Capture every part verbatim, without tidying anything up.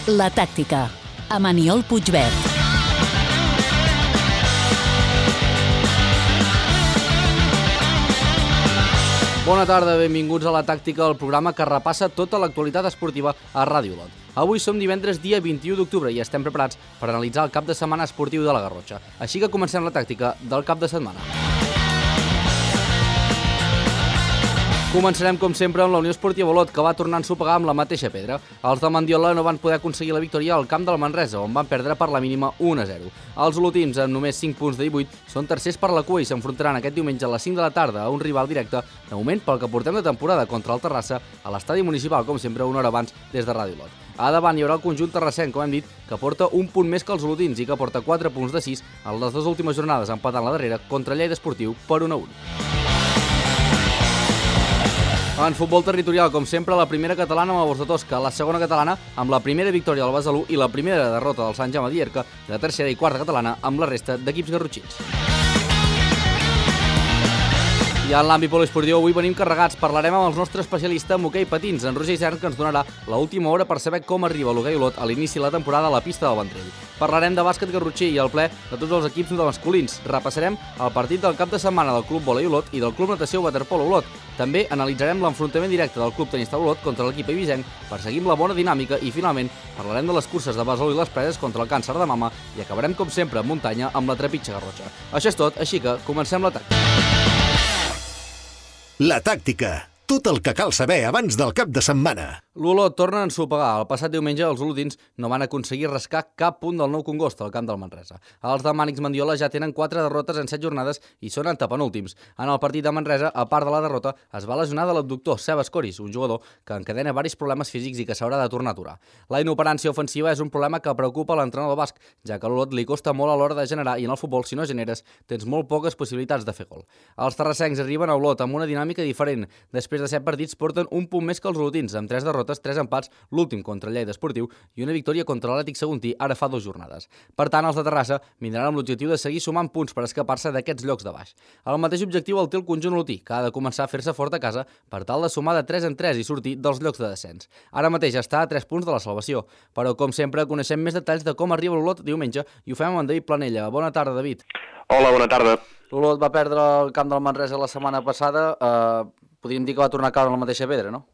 La tàctica, amb Aniol Puigvert. Bona tarda, benvinguts a La Tàctica, el programa que repassa tota l'actualitat esportiva a Ràdio Olot. Avui som divendres dia vint-i-u d'octubre i estem preparats per analitzar el cap de setmana esportiu de la Garrotxa. Així que comencem la tàctica del cap de setmana. Començarem, com sempre, amb la Unió Esportiva Olot, que va tornar a ensopegar amb la mateixa pedra. Els de Mandiola no van poder aconseguir la victòria al camp del Manresa, on van perdre per la mínima un a zero. Els olotins, amb només cinc punts de divuit, són tercers per la cua i s'enfrontaran aquest diumenge a les cinc de la tarda a un rival directe, de moment pel que portem de temporada contra el Terrassa, a l'estadi municipal, com sempre, una hora abans des de Ràdio Olot. A davant hi haurà el conjunt terrassenc, com hem dit, que porta un punt més que els olotins i que porta quatre punts de sis en les dues últimes jornades, empatant la darrera contra Lleida Esportiu per un a un. En futbol territorial, com sempre, la primera catalana amb el Bors de Tosca, la segona catalana amb la primera victòria del Besalú i la primera derrota del Sant Jaume d'Ierca, i la tercera i quarta catalana amb la resta d'equips garrotxins. I en l'àmbit poliesportiu avui venim carregats. Parlarem amb el nostre especialista en hoquei patins, en Roger Isern, que ens donarà l'última hora per saber com arriba l'hoquei Olot a l'inici de la temporada a la pista del Ventrell. Parlarem de bàsquet garrotxí i el ple de tots els equips de masculins. Repassarem el partit del cap de setmana del Club Volei Olot i del Club Natació Waterpolo Olot. També analitzarem l'enfrontament directe del Club Tenista Olot contra l'equip eivissenc per seguir amb la bona dinàmica i, finalment, parlarem de les curses de Basol i les preses contra el càncer de mama i acabarem, com sempre, en muntanya amb la trepitja garrotxa. Això és tot, així que comencem la tàctica. La tàctica. Tot el que cal saber abans del cap de setmana. L'Olot torna a ensopegar. El passat diumenge els olotins no van aconseguir rascar cap punt del Nou Congost al camp del Manresa. Els de Mànix Mandiola ja tenen quatre derrotes en set jornades i són antepenúltims. En el partit de Manresa, a part de la derrota, es va lesionar de l'abductor Sebas Coris, un jugador que encadena varis problemes físics i que s'haurà de tornar a aturar. La inoperància ofensiva és un problema que preocupa l'entrenador basc, ja que a l'Olot li costa molt a l'hora de generar i en el futbol, si no generes, tens molt poques possibilitats de fer gol. Els terrassencs arriben a Olot amb una dinàmica diferent. Després de set partits porten un punt més que els olotins, amb tres derrotes, tres empats, l'últim contra Lleida Esportiu i una victòria contra l'Atlètic Saguntí ara fa dues jornades. Per tant, els de Terrassa vindran amb l'objectiu de seguir sumant punts per escapar-se d'aquests llocs de baix. El mateix objectiu el té el conjunt olotí, que ha de començar a fer-se fort a casa per tal de sumar de tres en tres i sortir dels llocs de descens. Ara mateix està a tres punts de la salvació, però com sempre coneixem més detalls de com arriba l'Olot diumenge i ho fem amb en David Planella. Bona tarda, David. Hola, bona tarda. L'Olot va perdre el camp del Manresa la setmana passada. Eh, podríem dir que va tornar a caure en la mateixa pedra, no?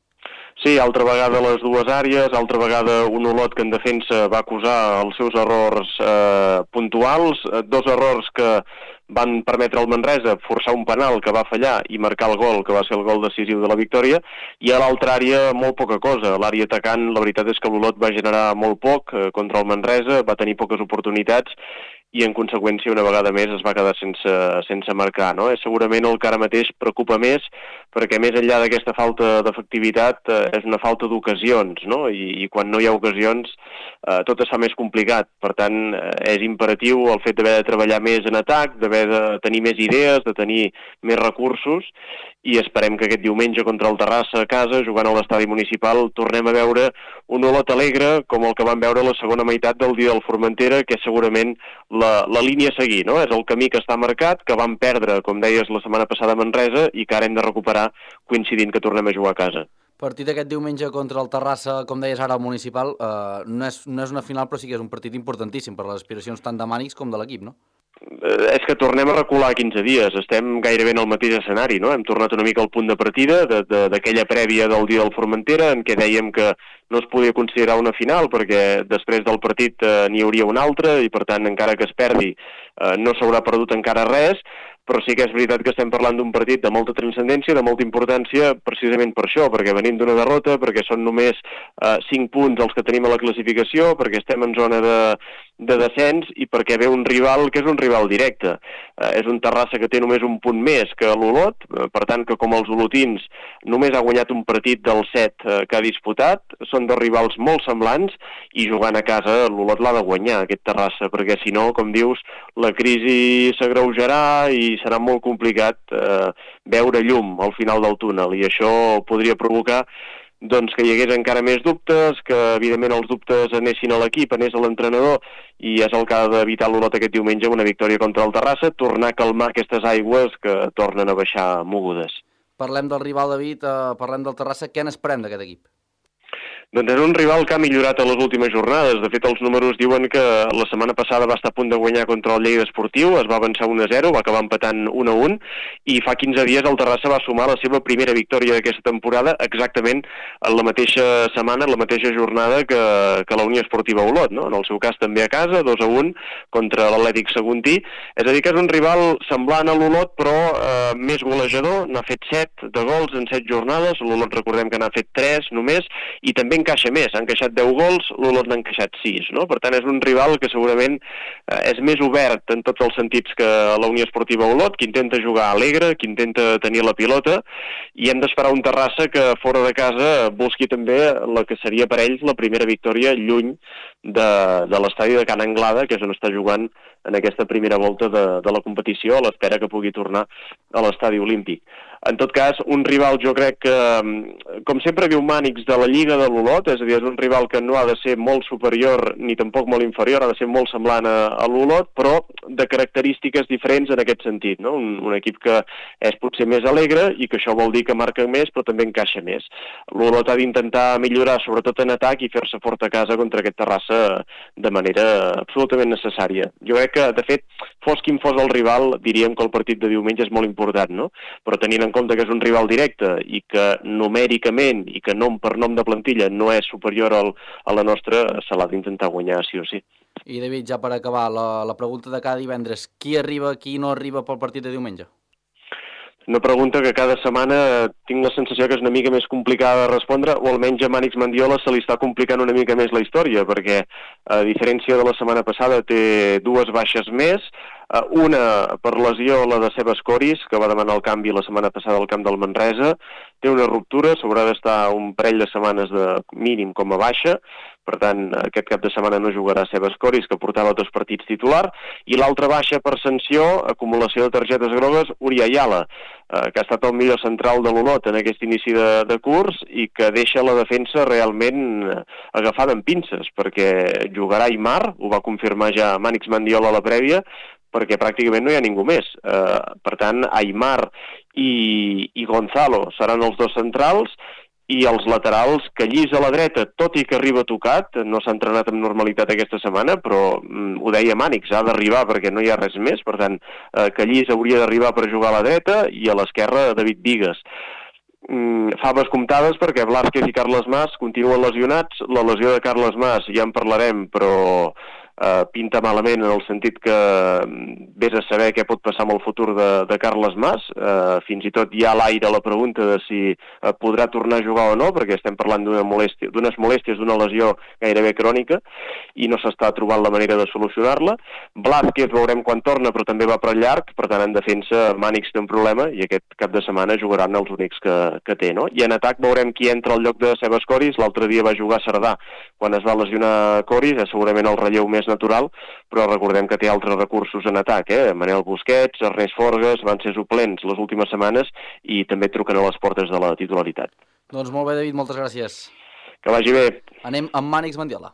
Sí, altra vegada les dues àrees, altra vegada un Olot que en defensa va acusar els seus errors eh, puntuals, dos errors que van permetre al Manresa forçar un penal que va fallar i marcar el gol, que va ser el gol decisiu de la victòria, i a l'altra àrea molt poca cosa. L'àrea atacant, la veritat és que l'Olot va generar molt poc eh, contra el Manresa, va tenir poques oportunitats i en conseqüència una vegada més es va quedar sense, sense marcar, no? És segurament el que ara mateix preocupa més, perquè més enllà d'aquesta falta d'efectivitat eh, és una falta d'ocasions, no? I, i quan no hi ha ocasions eh, tot es fa més complicat. Per tant, eh, és imperatiu el fet d'haver de treballar més en atac, d'haver de tenir més idees, de tenir més recursos, i esperem que aquest diumenge contra el Terrassa a casa, jugant a l'estadi municipal, tornem a veure un Olot alegre com el que vam veure la segona meitat del dia del Formentera, que és segurament la, la línia a seguir, no? És el camí que està marcat, que vam perdre, com deies, la setmana passada a Manresa i que ara hem de recuperar coincidint que tornem a jugar a casa. Partit aquest diumenge contra el Terrassa, com deies ara, al municipal, eh, no, és, no és una final, però sí que és un partit importantíssim per les aspiracions tant de Mànix com de l'equip, no? Eh, és que tornem a recular quinze dies, estem gairebé en el mateix escenari, no? Hem tornat una mica al punt de partida d'aquella prèvia del dia del Formentera, en què dèiem que no es podia considerar una final perquè després del partit eh, n'hi hauria una altra i per tant encara que es perdi eh, no s'haurà perdut encara res, però sí que és veritat que estem parlant d'un partit de molta transcendència, de molta importància, precisament per això, perquè venim d'una derrota, perquè són només eh, cinc punts els que tenim a la classificació, perquè estem en zona de, de descens i perquè ve un rival que és un rival directe. Eh, és un Terrassa que té només un punt més que l'Olot, eh, per tant que com els olotins només ha guanyat un partit dels set eh, que ha disputat, són dos rivals molt semblants i jugant a casa l'Olot l'ha de guanyar, aquest Terrassa, perquè si no, com dius, la crisi s'agreujarà i serà molt complicat eh, veure llum al final del túnel i això podria provocar doncs, que hi hagués encara més dubtes, que evidentment els dubtes anessin a l'equip, anés a l'entrenador i és el que ha d'evitar l'Olot aquest diumenge, una victòria contra el Terrassa, tornar a calmar aquestes aigües que tornen a baixar mogudes. Parlem del rival, David, eh, parlem del Terrassa, què n'esperem d'aquest equip? Doncs és un rival que ha millorat a les últimes jornades. De fet, els números diuen que la setmana passada va estar a punt de guanyar contra el Lleida Esportiu, es va avançar un a zero, va acabar empatant un a un, i fa quinze dies el Terrassa va sumar la seva primera victòria d'aquesta temporada exactament en la mateixa setmana, en la mateixa jornada que, que la Unió Esportiva Olot, no? En el seu cas també a casa, dos a un contra l'Atlètic Saguntí. És a dir, que és un rival semblant a l'Olot, però eh, més golejador, n'ha fet set de gols en set jornades, l'Olot recordem que n'ha fet tres només, i també encaixa més, ha encaixat deu gols, l'Olot n'ha encaixat sis, no? Per tant, és un rival que segurament eh, és més obert en tots els sentits que la Unió Esportiva Olot, que intenta jugar alegre, que intenta tenir la pilota, i hem d'esperar un Terrassa que fora de casa busqui també la que seria per ells la primera victòria lluny de, de l'estadi de Can Anglada, que és on està jugant en aquesta primera volta de, de la competició, a l'espera que pugui tornar a l'estadi olímpic. En tot cas, un rival, jo crec que, com sempre viu Mànix de la Lliga de l'Olot, és a dir, és un rival que no ha de ser molt superior ni tampoc molt inferior, ha de ser molt semblant a, a l'Olot, però de característiques diferents en aquest sentit, no? Un, un equip que és potser més alegre i que això vol dir que marca més, però també encaixa més. L'Olot ha d'intentar millorar, sobretot en atac, i fer-se fort a casa contra aquest Terrassa de manera absolutament necessària. Jo crec que, de fet, fos quin fos el rival, diríem que el partit de diumenge és molt important, no? Però tenint en compte que és un rival directe i que numèricament i que nom per nom de plantilla no és superior al, a la nostra, se l'ha d'intentar guanyar sí o sí. I David, ja per acabar, la, la pregunta de cada divendres, qui arriba, qui no arriba pel partit de diumenge? Una pregunta que cada setmana tinc la sensació que és una mica més complicada de respondre, o almenys a Mànix Mendiola se li està complicant una mica més la història, perquè a diferència de la setmana passada té dues baixes més, una per lesió, la de Sebas Coris, que va demanar el canvi la setmana passada al camp del Manresa, té una ruptura, s'haurà d'estar un parell de setmanes de mínim com a baixa, per tant, aquest cap de setmana no jugarà Sebas Coris, que portava dos partits titular, i l'altra baixa per sanció, acumulació de targetes grogues, Uri Ayala, eh, que ha estat el millor central de l'Olot en aquest inici de, de curs i que deixa la defensa realment agafada en pinces, perquè jugarà Aimar, ho va confirmar ja Mànix Mendiola a la prèvia, perquè pràcticament no hi ha ningú més. Eh, per tant, Aimar i, i Gonzalo seran els dos centrals, i els laterals, Callís a la dreta, tot i que arriba tocat, no s'ha entrenat amb normalitat aquesta setmana, però mm, ho deia Mànix, ha d'arribar perquè no hi ha res més, per tant, eh, Callís hauria d'arribar per jugar a la dreta i a l'esquerra David Bigues. Mm, faves comptades perquè Blázquez i Carles Mas continuen lesionats, la lesió de Carles Mas ja en parlarem, però eh, pinta malament en el sentit que vés a saber què pot passar amb el futur de, de Carles Mas, eh, fins i tot hi ha a l'aire la pregunta de si eh, podrà tornar a jugar o no, perquè estem parlant d'una molèstia, d'unes molèsties, d'una lesió gairebé crònica, i no s'està trobant la manera de solucionar-la. Blázquez veurem quan torna, però també va per llarg, per tant en defensa Mànix té un problema, i aquest cap de setmana jugaran els únics que, que té, no? I en atac veurem qui entra al lloc de Sebas Coris, l'altre dia va jugar Cerdà quan es va lesionar Coris, és segurament el relleu més natural, però recordem que té altres recursos en atac, eh? Manel Busquets, Ernest Forgas, van ser suplents les últimes setmanes i també truquen a les portes de la titularitat. Doncs molt bé, David, moltes gràcies. Que vagi bé. Anem amb Mànix Mendiola.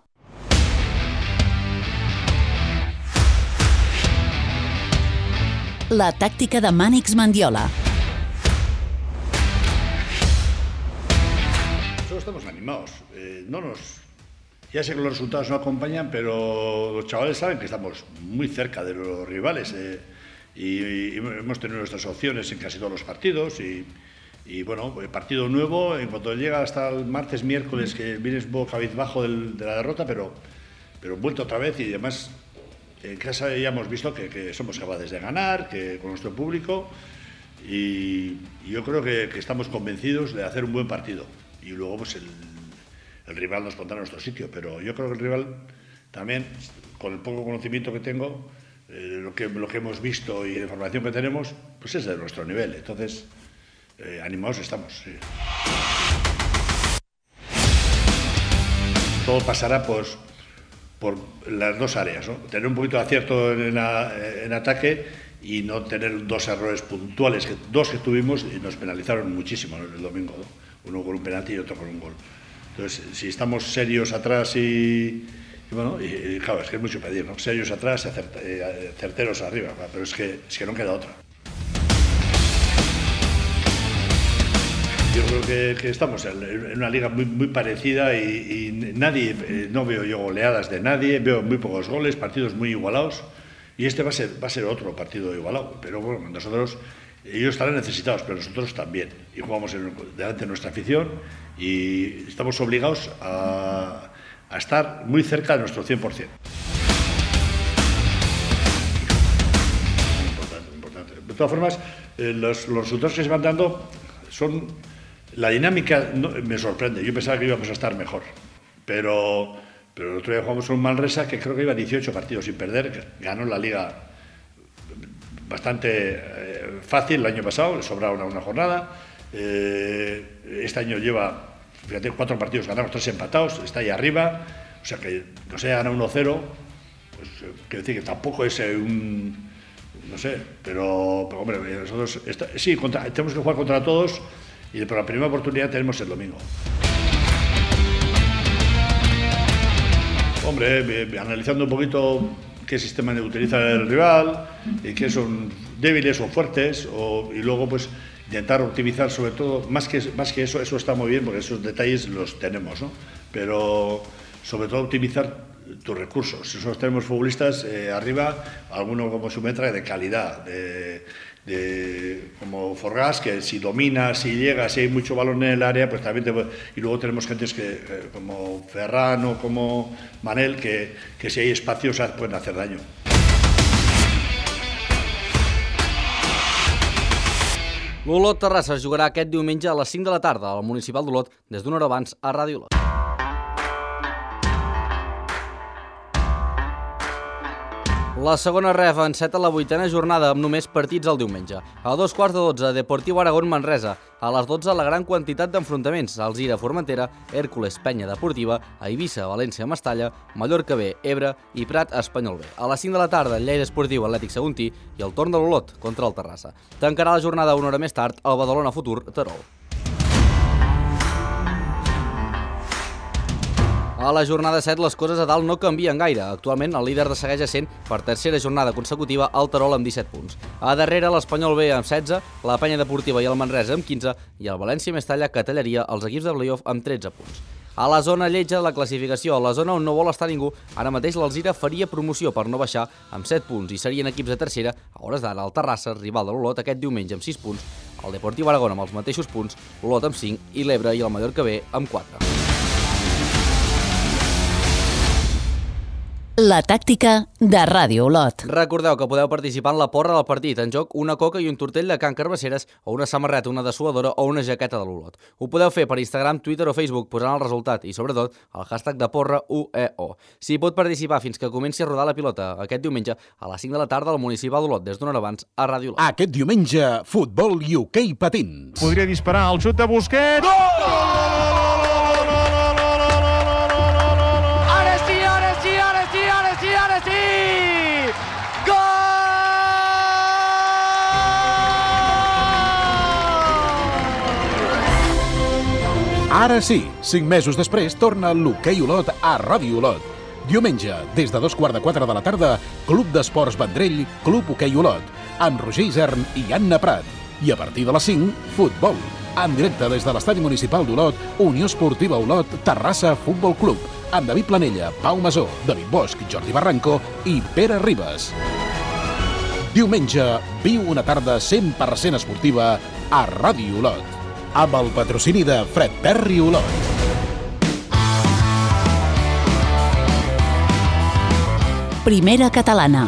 La tàctica de Mànix Mendiola. Nosotros estamos animados. Eh, no nos... Ya sé que los resultados no acompañan, pero los chavales saben que estamos muy cerca de los rivales eh, y, y hemos tenido nuestras opciones en casi todos los partidos y, y bueno, partido nuevo, en cuanto llega hasta el martes, miércoles, que vienes un poco cabizbajo del, de la derrota, pero, pero vuelto otra vez y además en casa ya hemos visto que, que somos capaces de ganar, que con nuestro público y, y yo creo que, que estamos convencidos de hacer un buen partido y luego pues el El rival nos pondrá en nuestro sitio, pero yo creo que el rival también, con el poco conocimiento que tengo, eh, lo, que, lo que hemos visto y la información que tenemos, pues es de nuestro nivel. Entonces, eh, animados estamos. Sí. Todo pasará pues, por las dos áreas, ¿no? Tener un poquito de acierto en, la, en ataque y no tener dos errores puntuales, que, dos que tuvimos y nos penalizaron muchísimo el domingo, ¿no? Uno con un penalti y otro con un gol. Entonces, si estamos serios atrás y, y bueno, y, y claro, es que es mucho pedir, ¿no? Serios atrás y acert, eh, certeros arriba, pero es que, es que no queda otra. Yo creo creo que, que estamos en una liga muy, muy parecida y, y nadie, eh, no veo yo goleadas de nadie, veo muy pocos goles, partidos muy igualados y este va a ser, va a ser otro partido igualado, pero bueno, nosotros, ellos estarán necesitados, pero nosotros también, y jugamos en, delante de nuestra afición y estamos obligados a, a estar muy cerca de nuestro cien por ciento. Importante, importante. De todas formas, eh, los, los resultados que se van dando son... La dinámica no, me sorprende, yo pensaba que íbamos a estar mejor, pero, pero el otro día jugamos con Manresa, que creo que iba dieciocho partidos sin perder, ganó la liga bastante eh, fácil el año pasado, le sobraba una, una jornada, eh, este año lleva, fíjate, cuatro partidos ganados, tres empatados, está ahí arriba, o sea que no sé, gana uno cero, pues quiero decir que tampoco es eh, un... no sé, pero, pero hombre, nosotros, está, sí, contra, tenemos que jugar contra todos, y por la primera oportunidad tenemos el domingo. Hombre, eh, analizando un poquito qué sistema utiliza el rival, y qué son débiles o fuertes, o, y luego pues intentar optimizar sobre todo, más que, más que eso, eso está muy bien, porque esos detalles los tenemos, ¿no? Pero sobre todo optimizar tus recursos. Nosotros tenemos futbolistas eh, arriba, alguno como Sumetra de calidad, de, de, como Forgás, que si domina, si llega, si hay mucho balón en el área, pues también te, y luego tenemos gentes que, eh, como Ferran o como Manel, que, que si hay espacios pueden hacer daño. L'Olot Terrassa es jugarà aquest diumenge a les cinc de la tarda al Municipal d'Olot des d'una hora abans a Ràdio Olot. La segona ref enceta la vuitena jornada amb només partits el diumenge. A dos quarts de dotze, Deportiu Aragón Manresa. A les dotze, la gran quantitat d'enfrontaments. Alzira Formentera, Hèrcules Penya Deportiva, a Eivissa València Mestalla, Mallorca B, Ebre i Prat Espanyol B. A les cinc de la tarda, Lleida Esportiu Atlètic Saguntí i el torn de l'Olot contra el Terrassa. Tancarà la jornada una hora més tard el Badalona Futur Terol. A la jornada set les coses a dalt no canvien gaire. Actualment el líder de segueix essent per tercera jornada consecutiva el Terol amb disset punts. A darrere l'Espanyol B amb setze, la Penya Deportiva i el Manresa amb quinze i el València Mestalla que tallaria els equips de playoff amb tretze punts. A la zona lletja de la classificació, a la zona on no vol estar ningú, ara mateix l'Alzira faria promoció per no baixar amb set punts i serien equips de tercera. A hores d'ara el Terrassa, rival de l'Olot, aquest diumenge amb sis punts, el Deportiu Aragón amb els mateixos punts, l'Olot amb cinc i l'Ebre i el Mallorca B amb quatre. La tàctica de Ràdio Olot. Recordeu que podeu participar en la porra del partit. En joc una coca i un tortell de Can Carbasseres o una samarreta, una dessuadora o una jaqueta de l'Olot. Ho podeu fer per Instagram, Twitter o Facebook posant el resultat i, sobretot, el hashtag de porra U E O. S'hi pot participar fins que comenci a rodar la pilota aquest diumenge a les cinc de la tarda al Municipal d'Olot, des d'una hora abans a Ràdio Olot. Aquest diumenge, futbol i hoquei patins. Podria disparar el xut de Busquets. Gol! Ara sí, cinc mesos després, torna l'Hoquei Olot a Ràdio Olot. Diumenge, des de dos quarts de quatre de la tarda, Club d'Esports Vendrell, Club Hoquei Olot, amb Roger Isern i Anna Prat. I a partir de les cinc, futbol. En directe des de l'Estadi Municipal d'Olot, Unió Esportiva Olot, Terrassa Futbol Club, amb David Planella, Pau Masó, David Bosch, Jordi Barranco i Pere Ribas. Diumenge, viu una tarda cent per cent esportiva a Ràdio Olot, amb el patrocini de Fred Perry Olot. Primera Catalana.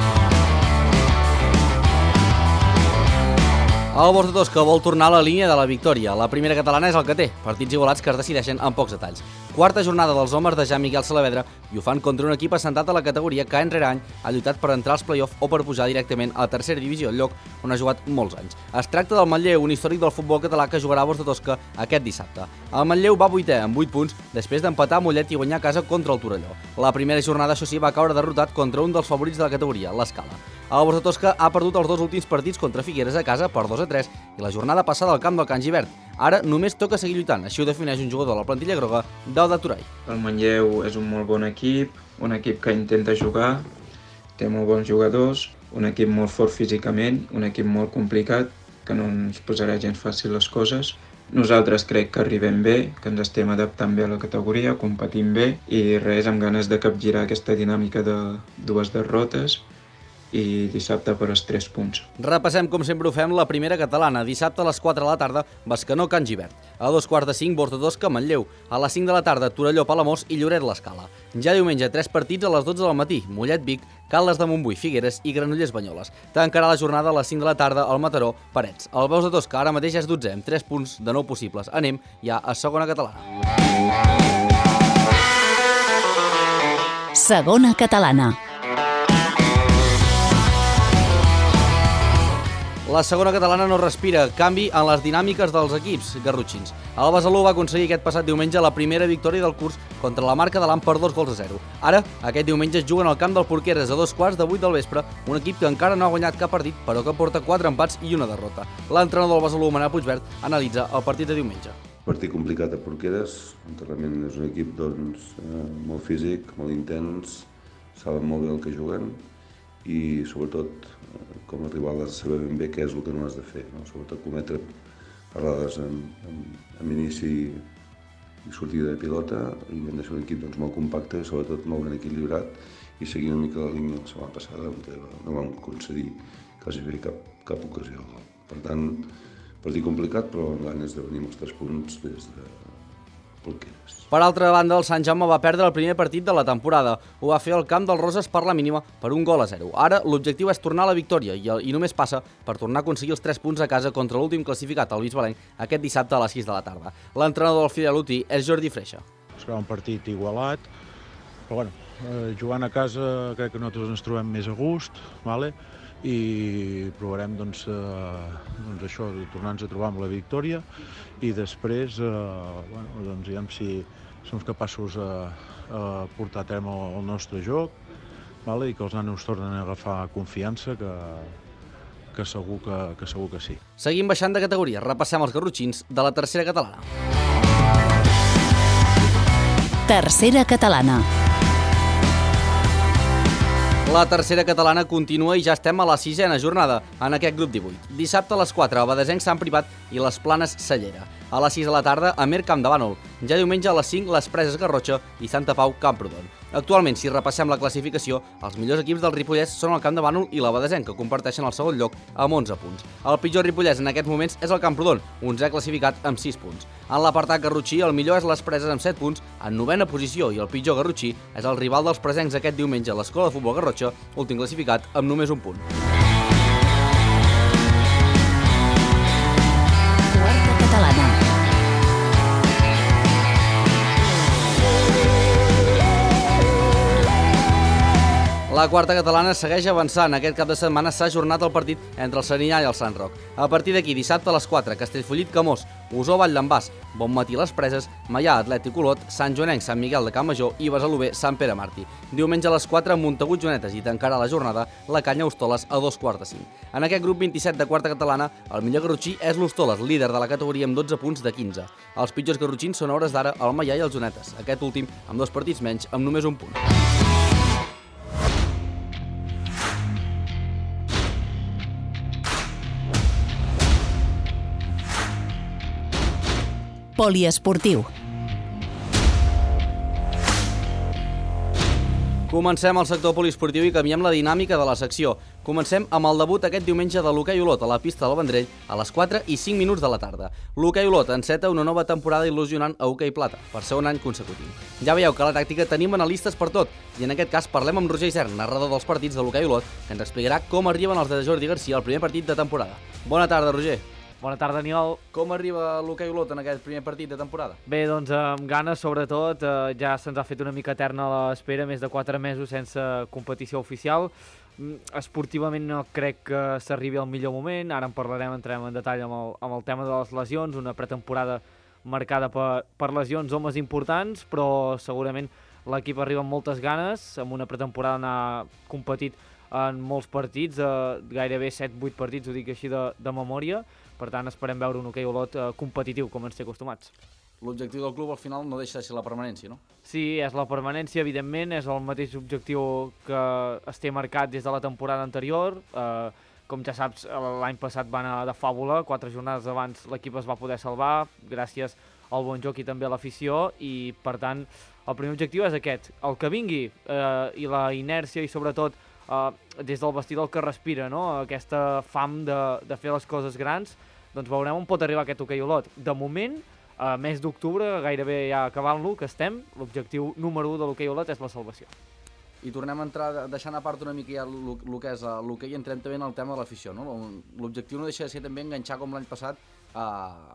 El Bors de Tosca vol tornar a la línia de la victòria. La primera catalana és el que té, partits igualats que es decideixen en pocs detalls. Quarta jornada dels homes de Jean Miguel Salavedra i ho fan contra un equip assentat a la categoria que any rere any ha lluitat per entrar als play-off o per pujar directament a la tercera divisió, el lloc on ha jugat molts anys. Es tracta del Manlleu, un històric del futbol català que jugarà a Bors de Tosca aquest dissabte. El Manlleu va vuitè amb vuit punts després d'empatar a Mollet i guanyar a casa contra el Torelló. La primera jornada, això sí, va caure derrotat contra un dels favorits de la categoria, l'Escala. El Bors de Tosca ha perdut els dos últims partits contra Figueres a casa per dos a tres i la jornada passada al camp del Can Givert. Ara només toca seguir lluitant, així ho defineix un jugador de la plantilla groga, Dauda Turay. El Manlleu és un molt bon equip, un equip que intenta jugar, té molt bons jugadors, un equip molt fort físicament, un equip molt complicat que no ens posarà gens fàcil les coses. Nosaltres crec que arribem bé, que ens estem adaptant bé a la categoria, competim bé i res, amb ganes de capgirar aquesta dinàmica de dues derrotes i dissabte per als tres punts. Repassem, com sempre ho fem, la primera catalana. Dissabte a les quatre de la tarda, Bescanó, Can Givert. A dos quarts de cinc, Borta Tosca, Manlleu. A les cinc de la tarda, Torelló, Palamós i Lloret, l'Escala. Ja diumenge, tres partits a les dotze del matí. Mollet, Vic, Caldes de Montbui, Figueres i Granollers, Banyoles. Tancarà la jornada a les cinc de la tarda al Mataró, Parets. El Veus de Tosca ara mateix és dotze, amb tres punts de nou possibles. Anem ja a segona catalana. Segona catalana. La segona catalana no respira canvi en les dinàmiques dels equips garrotxins. El Besalú va aconseguir aquest passat diumenge la primera victòria del curs contra la Marca de l'Am per dos gols a zero. Ara, aquest diumenge es juguen al camp del Porqueres a dos quarts de vuit del vespre, un equip que encara no ha guanyat cap partit, però que porta quatre empats i una derrota. L'entrenador del Besalú, Manel Puigverd, analitza el partit de diumenge. Partit complicat a Porqueres, realment és un equip doncs, eh, molt físic, molt intens, saben molt bé el que juguen i sobretot com a rival has de saber ben bé què és el que no has de fer, no? Sobretot cometre errades en, en, en inici i sortida de pilota i hem de ser un equip doncs, molt compacte i sobretot molt ben equilibrat i seguir una mica la línia de la setmana passada on no vam concedir quasi bé cap, cap ocasió. Per tant, partit complicat però amb ganes de venir amb els tres punts des de Porqueres. Per altra banda, el Sant Jaume va perdre el primer partit de la temporada. Ho va fer al camp dels Roses per la mínima per un gol a zero. Ara l'objectiu és tornar a la victòria i, i només passa per tornar a aconseguir els tres punts a casa contra l'últim classificat, el Bisbalenc, aquest dissabte a les sis de la tarda. L'entrenador del Fidel Utí és Jordi Freixa. Serà un partit igualat, però bueno, eh, jugant a casa crec que nosaltres ens trobem més a gust, vale? I provarem doncs, eh, doncs això, tornar-nos a trobar amb la victòria i després eh, bueno, doncs, diguem, si som capaços a, a portar a terme el, el nostre joc, vale? I que els nanos tornen a agafar confiança, que, que, segur que, que segur que sí. Seguim baixant de categoria, repassem els garrotxins de la tercera catalana. Tercera catalana. La tercera catalana continua i ja estem a la sisena jornada en aquest grup divuit. Dissabte a les quatre, Abadesenc, Sant Privat i les Planes, Cellera. A les sis de la tarda, Amer, Camp de Bànol. Ja diumenge a les cinc, les Preses, Garrotxa i Santa Pau, Camprodon. Actualment, si repassem la classificació, els millors equips del Ripollès són el Camp de Bànol i l'Abadesenc, que comparteixen el segon lloc amb onze punts. El pitjor Ripollès en aquests moments és el Camprodon, onzè classificat amb sis punts. En l'apartat garrotxí, el millor és les Preses amb set punts, en novena posició, i el pitjor garrotxí és el rival dels presencs aquest diumenge a l'Escola de Futbol Garrotxa, últim classificat amb només un punt. Quarta catalana. La quarta catalana segueix avançant. Aquest cap de setmana s'ha ajornat el partit entre el Serinyà i el Sant Roc. A partir d'aquí, dissabte a les quatre, Castellfollit, Camós, Osó, Vall d'en Bas, Bonmatí, les Preses, Maià, Atlètic Olot, Sant Joanenc, Sant Miquel de Campmajor i Besalú B, Sant Pere Martí. Diumenge a les quatre, Montagut, Joanetes, i tancarà la jornada la Canya Hostoles a dos quarts de cinc. En aquest grup vint-i-set de quarta catalana, el millor garrotxí és l'Hostoles, líder de la categoria amb dotze punts de quinze. Els pitjors garrotxins són a hores d'ara el Maià i el Joanetes, aquest últim amb dos partits menys amb només un punt. Poliesportiu. Comencem el sector poliesportiu i canviem la dinàmica de la secció. Comencem amb el debut aquest diumenge de l'Hoquei Olot a la pista del Vendrell a les quatre i cinc minuts de la tarda. L'Hoquei Olot enceta una nova temporada il·lusionant a Hoquei Plata, per segon any consecutiu. Ja veieu que a la tàctica tenim analistes per tot, i en aquest cas parlem amb Roger Isern, narrador dels partits de l'Hoquei Olot, que ens explicarà com arriben els de Jordi Garcia al primer partit de temporada. Bona tarda, Roger. Bona tarda, Daniel. Com arriba l'Hoquei Olot en aquest primer partit de temporada? Bé, doncs amb ganes, sobretot. Eh, ja se'ns ha fet una mica eterna l'espera, més de quatre mesos sense competició oficial. Esportivament no crec que s'arribi al millor moment. Ara en parlarem, entrem en detall amb el, amb el tema de les lesions. Una pretemporada marcada per, per lesions homes importants, però segurament l'equip arriba amb moltes ganes. Amb una pretemporada n'ha competit en molts partits, eh, gairebé set vuit partits, ho dic així de, de memòria. Per tant, esperem veure un Hoquei Olot eh, competitiu, com ens té acostumats. L'objectiu del club al final no deixa de ser la permanència, no? Sí, és la permanència, evidentment, és el mateix objectiu que es té marcat des de la temporada anterior, eh, Com ja saps, l'any passat va anar de fàbula, quatre jornades abans l'equip es va poder salvar, gràcies al bon joc i també a l'afició, i per tant el primer objectiu és aquest, el que vingui, eh, i la inèrcia i sobretot eh, des del vestidor el que respira, no? Aquesta fam de, de fer les coses grans, doncs veurem on pot arribar aquest hoquei Olot. De moment, a mes d'octubre, gairebé ja acabant-lo, que estem, l'objectiu número u de l'hoquei Olot és la salvació. I tornem a entrar, deixant a part una mica ja el que és l'hoquei, entrem també en el tema de l'afició, no? L'objectiu no deixa de ser també enganxar, com l'any passat, a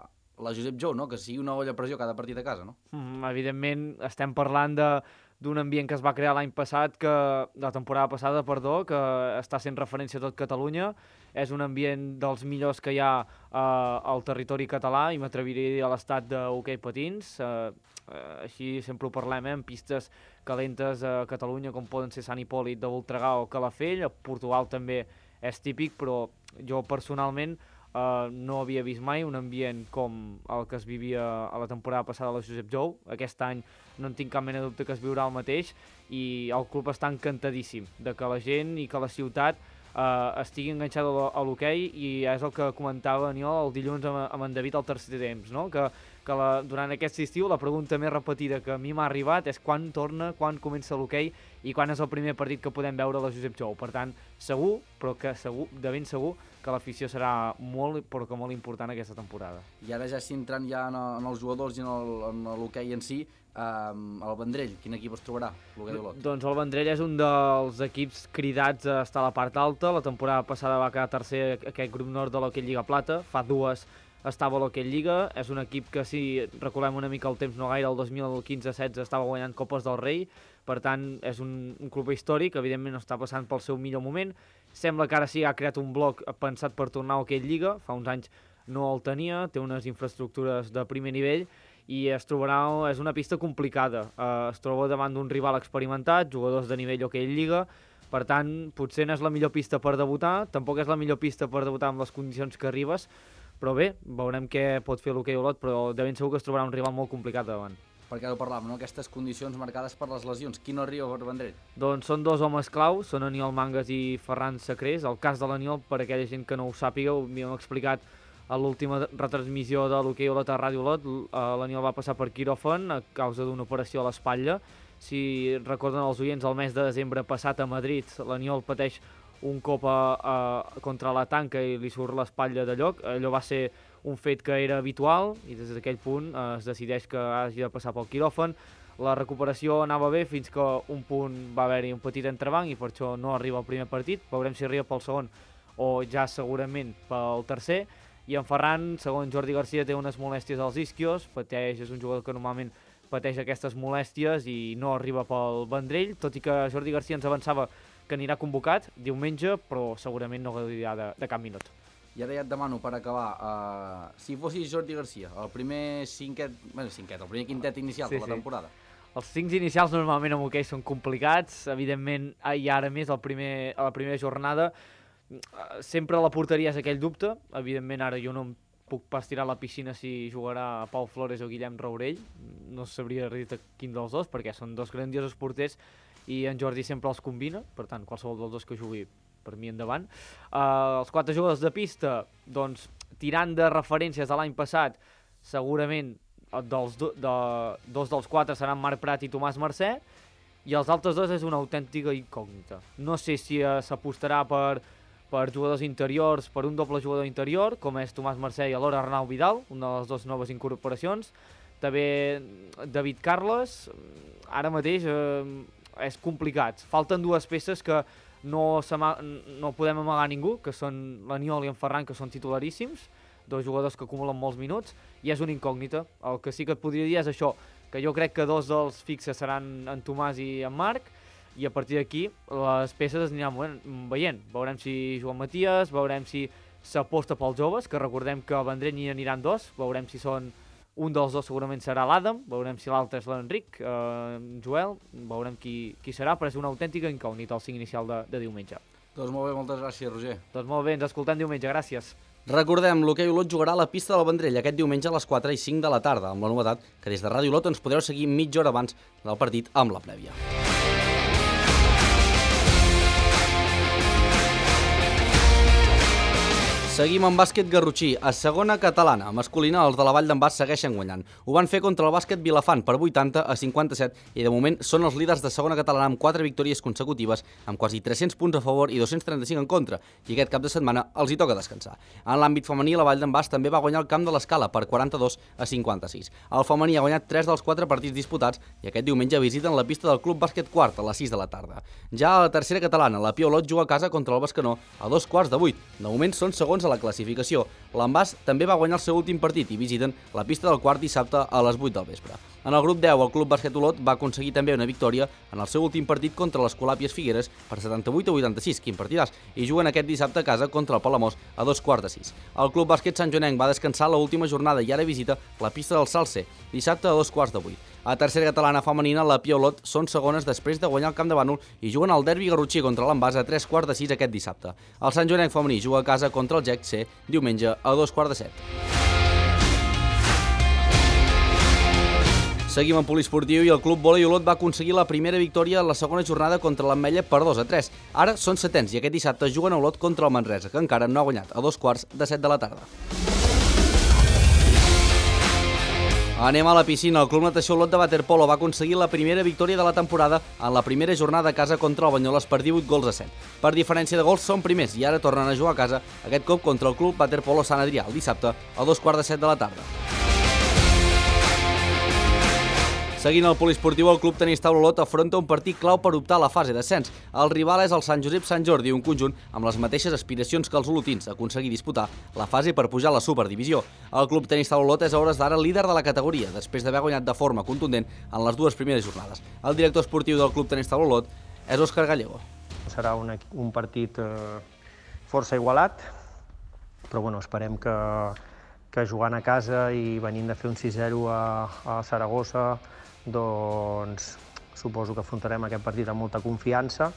la Josep Jou, no? Que sigui una olla a pressió cada partit a casa, no? Mm, evidentment, estem parlant de d'un ambient que es va crear l'any passat, que la temporada passada, perdó, que està sent referència a tot Catalunya. És un ambient dels millors que hi ha eh, al territori català, i m'atreviria a dir a l'estat d'hoquei patins. Eh, eh, així sempre ho parlem, eh, en pistes calentes a Catalunya, com poden ser Sant Hipòlit de Voltregà o Calafell. A Portugal també és típic, però jo personalment Uh, no havia vist mai un ambient com el que es vivia a la temporada passada a la Josep Jou. Aquest any no en tinc cap mena de dubte que es viurà el mateix, i el club està encantadíssim de que la gent i que la ciutat uh, estigui enganxada a l'hoquei, i és el que comentava Aniol el dilluns amb, amb en David al tercer temps, no? que, que la, durant aquest estiu la pregunta més repetida que a mi m'ha arribat és quan torna, quan comença l'hoquei i quan és el primer partit que podem veure a la Josep Jou. Per tant, segur, però que segur, de ben segur, que l'afició serà molt, però que molt important aquesta temporada. I ara ja s'hi entrant ja en, en els jugadors i en l'hoquei en si, eh, el Vendrell, quin equip es trobarà, l'hoquei Olot? Doncs el Vendrell és un dels equips cridats a estar a la part alta. La temporada passada va quedar tercer aquest grup nord de l'hoquei Lliga Plata, fa dues estava a l'hoquei Lliga. És un equip que, si recolem una mica el temps, no gaire, el dos mil quinze setze estava guanyant Copes del Rei. Per tant, és un, un club històric, evidentment no està passant pel seu millor moment. Sembla que ara sí ha creat un bloc pensat per tornar a l'hoquei Lliga, fa uns anys no el tenia, té unes infraestructures de primer nivell, i es trobarà, és una pista complicada. Uh, es troba davant d'un rival experimentat, jugadors de nivell hoquei Lliga, per tant, potser no és la millor pista per debutar, tampoc és la millor pista per debutar amb les condicions que arribes, però bé, veurem què pot fer l'hoquei Olot, però de ben segur que es trobarà un rival molt complicat davant. Perquè ara ho parlàvem, no? Aquestes condicions marcades per les lesions. Qui no arriba per Vendrell? Doncs són dos homes claus, són Aniol Mangas i Ferran Sacrés. El cas de l'Aniol, per aquella gent que no ho sàpiga, ho havíem explicat a l'última retransmissió de l'hoquei Olot a Ràdio Olot. L'Aniol va passar per quiròfan a causa d'una operació a l'espatlla. Si recorden els oients, el mes de desembre passat a Madrid, l'Aniol pateix un cop a, a, contra la tanca i li surt l'espatlla de lloc. Allò va ser un fet que era habitual, i des d'aquell punt eh, es decideix que hagi de passar pel quiròfan. La recuperació anava bé fins que un punt va haver-hi un petit entrebanc i per això no arriba al primer partit. Veurem si arriba pel segon o ja segurament pel tercer. I en Ferran, segons Jordi Garcia, té unes molèsties als isquios, pateix, és un jugador que normalment pateix aquestes molèsties i no arriba pel Vendrell, tot i que Jordi Garcia ens avançava que anirà convocat diumenge, però segurament no gaudirà de, de cap minut. I ara ja et demano, per acabar, uh, si fossis Jordi Garcia, el primer cinquet, bueno, cinquet, el primer quintet inicial sí, de la sí. temporada. Els cinc inicials normalment en hoquei són complicats, evidentment, i ara més el primer, a la primera jornada. Sempre a la porteria és aquell dubte, evidentment ara jo no em puc pas tirar a la piscina si jugarà Pau Flores o Guillem Raurell, no sabria dir quin dels dos, perquè són dos grandiosos porters i en Jordi sempre els combina, per tant, qualsevol dels dos que jugui per mi endavant. Uh, els quatre jugadors de pista, doncs, tirant de referències de l'any passat, segurament dels do, de, dos dels quatre seran Marc Prat i Tomàs Mercè, i els altres dos és una autèntica incògnita. No sé si uh, s'apostarà per, per jugadors interiors, per un doble jugador interior, com és Tomàs Mercè i alhora Arnau Vidal, una de les dues noves incorporacions. També David Carles, ara mateix uh, és complicat. Falten dues peces que no, no podem amagar ningú, que són l'Aniol i en Ferran, que són titularíssims, dos jugadors que acumulen molts minuts, i és una incògnita. El que sí que et podria dir és això, que jo crec que dos dels fixes seran en Tomàs i en Marc, i a partir d'aquí les peces es aniran veient. Veurem si Joan Matías, veurem si s'aposta pels joves, que recordem que a Vendrell n'hi aniran dos, veurem si són un dels dos, segurament serà l'Adam, veurem si l'altre és l'Enric, eh, Joel, veurem qui, qui serà, però és una autèntica incògnita el cinc inicial de, de diumenge. Doncs molt bé, moltes gràcies, Roger. Doncs molt bé, ens escoltem diumenge, gràcies. Recordem, l'hoquei Olot jugarà a la pista del Vendrell aquest diumenge a les quatre i cinc de la tarda, amb la novetat que des de Ràdio Olot ens podreu seguir mitja hora abans del partit amb la prèvia. Seguim amb bàsquet garrotxí. A segona catalana masculina, els de la Vall d'en Bas segueixen guanyant. Ho van fer contra el bàsquet Vilafant per vuitanta a cinquanta-set i de moment són els líders de segona catalana amb quatre victòries consecutives, amb quasi tres-cents punts a favor i dos-cents trenta-cinc en contra. I aquest cap de setmana els hi toca descansar. En l'àmbit femení, la Vall d'en Bas també va guanyar el Camp de l'Escala per quaranta-dos a cinquanta-sis. El femení ha guanyat tres dels quatre partits disputats i aquest diumenge visiten la pista del Club Bàsquet Quart a les sis de la tarda. Ja a la tercera catalana, la Pia Olot juga a casa contra el Bescanó a dos quarts de vuit. De moment són segons a la classificació. L'Envàs també va guanyar el seu últim partit i visiten la pista del Quart dissabte a les vuit del vespre. En el grup deu, el Club Bàsquet Olot va aconseguir també una victòria en el seu últim partit contra l'Escolàpies Figueres per setanta-vuit a vuitanta-sis, quin partidàs, i juguen aquest dissabte a casa contra el Palamós a dos quarts de sis. El Club Bàsquet Sant Joanenc va descansar l'última jornada i ara visita la pista del Salse, dissabte a dos quarts de vuit. A tercera catalana femenina, la Pia Olot són segones després de guanyar el Camp de Bànol i juguen al derbi garrotxí contra l'Envàs a tres quarts de sis aquest dissabte. El Sant Joanenc femení juga a casa contra el G E C C diumenge a dos quarts de set. Seguim en poliesportiu i el Club Vòlei Olot va aconseguir la primera victòria en la segona jornada contra l'Ametlla per dos a tres. Ara són setens i aquest dissabte juguen a Olot contra el Manresa, que encara no ha guanyat, a dos quarts de set de la tarda. Anem a la piscina. El Club Natació Olot de Waterpolo va aconseguir la primera victòria de la temporada en la primera jornada a casa contra el Banyoles per divuit gols a set. Per diferència de gols són primers i ara tornen a jugar a casa, aquest cop contra el Club Waterpolo Sant Adrià, el dissabte a dos quarts de set de la tarda. Seguint el poliesportiu, el Club Tenis Taula Olot afronta un partit clau per optar a la fase d'ascens. El rival és el Sant Josep Sant Jordi, un conjunt amb les mateixes aspiracions que els olotins, aconseguir disputar la fase per pujar a la Superdivisió. El Club Tenis Taula Olot és a hores d'ara líder de la categoria, després d'haver guanyat de forma contundent en les dues primeres jornades. El director esportiu del Club Tenis Taula Olot és Òscar Gallego. Serà un, un partit eh, força igualat, però bueno, esperem que, que jugant a casa i venint de fer un sis zero a, a Saragossa, doncs suposo que afrontarem aquest partit amb molta confiança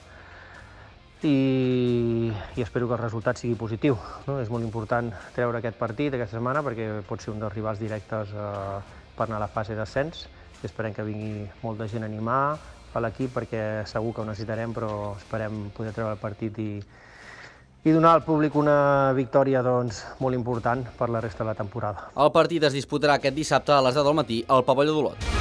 i, i espero que el resultat sigui positiu. No? És molt important treure aquest partit aquesta setmana perquè pot ser un dels rivals directes eh, per anar a la fase d'ascens i esperem que vingui molta gent a animar a l'equip perquè segur que ho necessitarem, però esperem poder treure el partit i, i donar al públic una victòria doncs, molt important per la resta de la temporada. El partit es disputarà aquest dissabte a les deu del matí al pavelló d'Olot.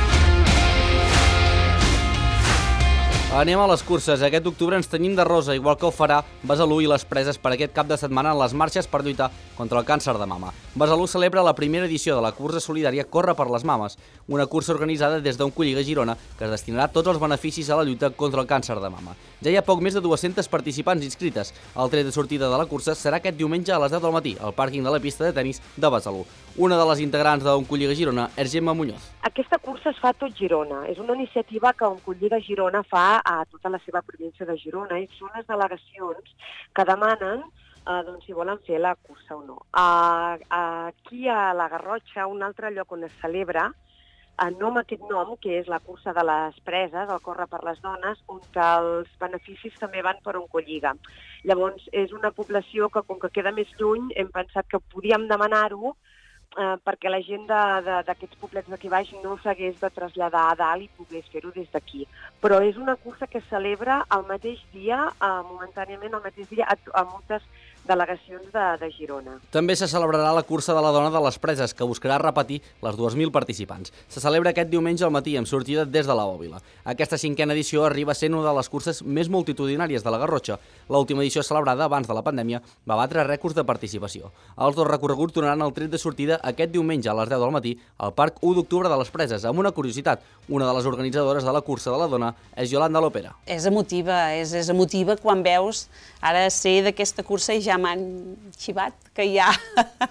Anem a les curses. Aquest octubre ens tenim de rosa, igual que ho farà Besalú i les Preses per aquest cap de setmana en les marxes per lluitar contra el càncer de mama. Besalú celebra la primera edició de la cursa solidària Corre per les Mames, una cursa organitzada des d'On Colliga, Girona, que es destinarà tots els beneficis a la lluita contra el càncer de mama. Ja hi ha poc més de dues-centes participants inscrites. El tret de sortida de la cursa serà aquest diumenge a les deu del matí, al pàrquing de la pista de tenis de Besalú. Una de les integrants d'On Colliga, Girona és Gemma Muñoz. Aquesta cursa es fa a tot Girona. És una iniciativa que On Colliga, Girona fa a tota la seva província de Girona i són les delegacions que demanen eh, doncs, si volen fer la cursa o no. Uh, aquí a la Garrotxa, un altre lloc on es celebra, el nom aquest nom, que és la cursa de les Preses, el Corre per les Dones, on els beneficis també van per On Colliga. Llavors, és una població que, com que queda més lluny, hem pensat que podíem demanar-ho eh, perquè la gent d'aquests poblets d'aquí baix no s'hagués de traslladar a dalt i pogués fer-ho des d'aquí. Però és una cursa que es celebra el mateix dia, eh, momentàniament el mateix dia, a, a moltes delegacions de, de Girona. També se celebrarà la cursa de la dona de les Preses, que buscarà repetir les dues mil participants. Se celebra aquest diumenge al matí amb sortida des de la Bòbila. Aquesta cinquena edició arriba sent una de les curses més multitudinàries de la Garrotxa. L'última edició celebrada abans de la pandèmia va batre rècords de participació. Els dos recorreguts donaran el tret de sortida aquest diumenge a les deu del matí al Parc u d'octubre de les Preses, amb una curiositat. Una de les organitzadores de la cursa de la dona és Yolanda Lopera. És emotiva, és, és emotiva quan veus ara ser d'aquesta cursa i ja m'han xivat que hi ha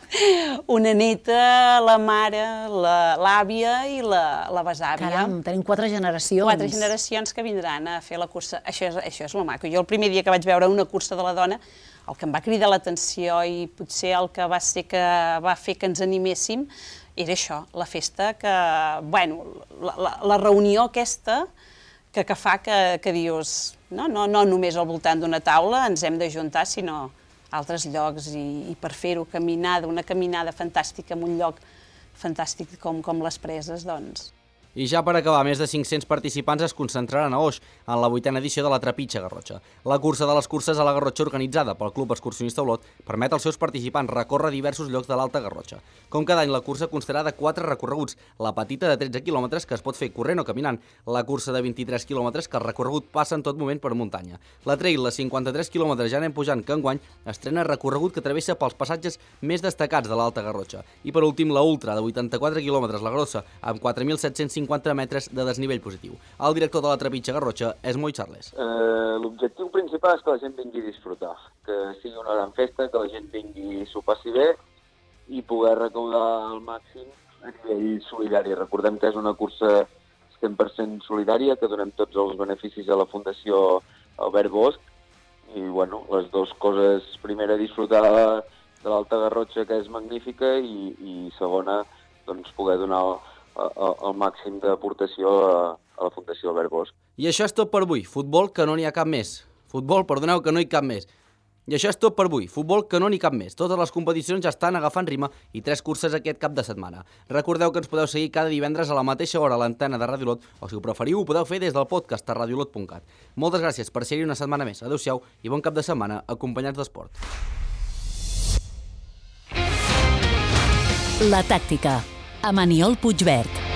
una neta, la mare, l'àvia i la, la besàvia. Caram, tenim quatre generacions. Quatre generacions que vindran a fer la cursa. Això és, això és lo maco. Jo el primer dia que vaig veure una cursa de la dona, el que em va cridar l'atenció i potser el que va ser que va fer que ens animéssim era això, la festa, que, bueno, la, la, la reunió aquesta que, que fa que, que dius, no, no, no només al voltant d'una taula ens hem d'ajuntar, sinó a altres llocs i, i per fer-ho caminada, una caminada fantàstica en un lloc fantàstic com, com les Preses, doncs. I ja per acabar, més de cinc-cents participants es concentraran a Oix en la vuitena edició de la Trepitja Garrotxa. La cursa de les curses a la Garrotxa organitzada pel Club Excursionista Olot permet als seus participants recórrer diversos llocs de l'Alta Garrotxa. Com cada any, la cursa constarà de quatre recorreguts, la petita de tretze quilòmetres que es pot fer corrent o caminant, la cursa de vint-i-tres quilòmetres que el recorregut passa en tot moment per muntanya. La trail, la cinquanta-tres quilòmetres ja anem pujant, que enguany estrena recorregut que travessa pels passatges més destacats de l'Alta Garrotxa. I per últim, la ultra de vuitanta-quatre quilòmetres, la grossa, amb quatre mil set-cents cinquanta metres de desnivell positiu. El director de la Trepitja Garrotxa és Moi Charles. Eh, L'objectiu principal és que la gent vingui a disfrutar, que sigui una gran festa, que la gent vingui a s'ho passi bé i poder recaudar al màxim a nivell solidari. Recordem que és una cursa cent per cent solidària, que donem tots els beneficis a la Fundació Albert Bosch i, bueno, les dues coses, primera, disfrutar de l'Alta Garrotxa, que és magnífica, i, i segona, doncs, poder donar el, el, el màxim d'aportació a, a la Fundació Albert Bosch. I això és tot per avui. Futbol, que no n'hi ha cap més. Futbol, perdoneu, que no hi cap més. I això és tot per avui. Futbol, que no n'hi cap més. Totes les competicions ja estan agafant ritme i tres curses aquest cap de setmana. Recordeu que ens podeu seguir cada divendres a la mateixa hora a l'antena de Ràdio Olot, o si ho preferiu ho podeu fer des del podcast a radiolot punt cat. Moltes gràcies per ser-hi una setmana més. Adéu-siau i bon cap de setmana acompanyats d'esport. La tàctica, amb Aniol Puigvert.